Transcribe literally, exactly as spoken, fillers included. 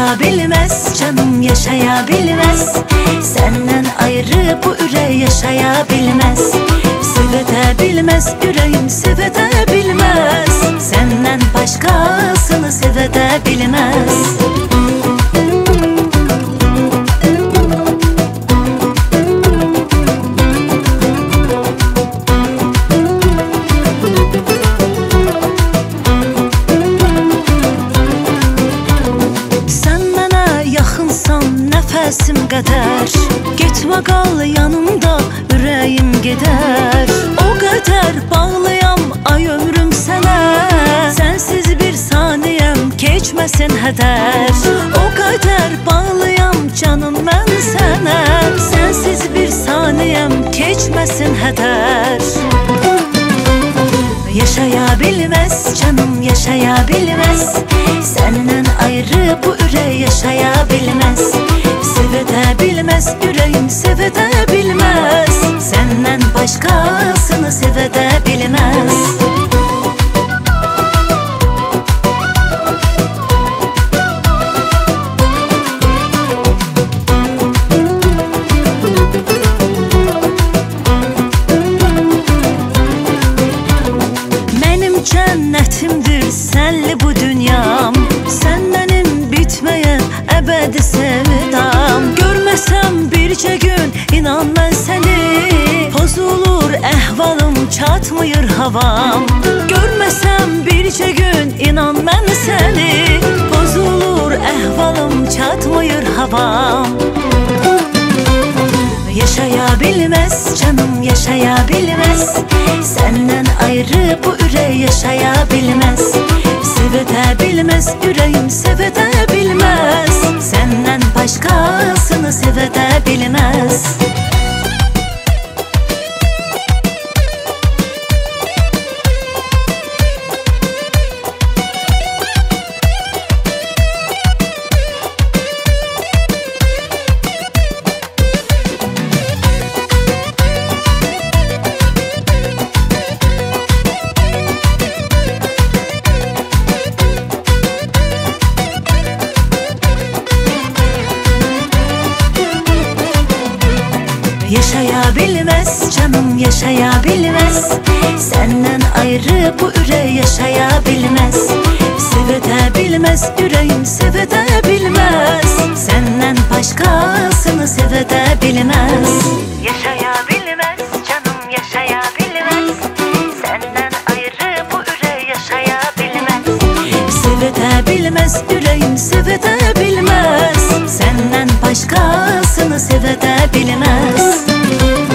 Yaşayabilmez canım, yaşayabilmez. Senden ayrı bu ürey yaşayabilmez. Sevedebilmez yüreğim, sevedebilmez. Senden başkasını sevedebilmez. Nəfəsim qədər getmə, qal yanımda, ürəyim gedər. O qədər bağlıyam ay ömrüm sənə, sənsiz bir saniyəm keçməsin hədər. O qədər bağlıyam canım mən sənə, sənsiz bir saniyəm keçməsin hədər. Yaşayabilmez canım, yaşayabilmez. Senden ayrı bu ürey yaşayabilmez. Sevedebilmez yüreğim, sevedebilmez. Senden başkasını sevedebilmez. Cənnətimdir sənli bu dünyam, sən mənim bitməyən əbədi sevdam. Görməsəm bircə gün inan mən səni, pozulur əhvalım, çatmır havam. Görməsəm bircə gün inan mən səni, pozulur əhvalım, çatmır havam. Yaşayabilmez canım, yaşayabilmez. Senden ayrı bu ürey yaşayabilmez. Sevedebilmez yüreğim, sevedebilmez. Senden başkasını sevedebilmez. Yaşayabilmez canım, yaşayabilmez. Senden ayrı bu ürey yaşayabilmez. Sevedebilmez yüreğim, sevedebilmez. Senden başkasını sevedebilmez. Yaşayabilmez canım, yaşayabilmez. Senden ayrı bu ürey yaşayabilmez. Sevedebilmez yüreğim, sevedebilmez. Senden başkasını sevedebilmez.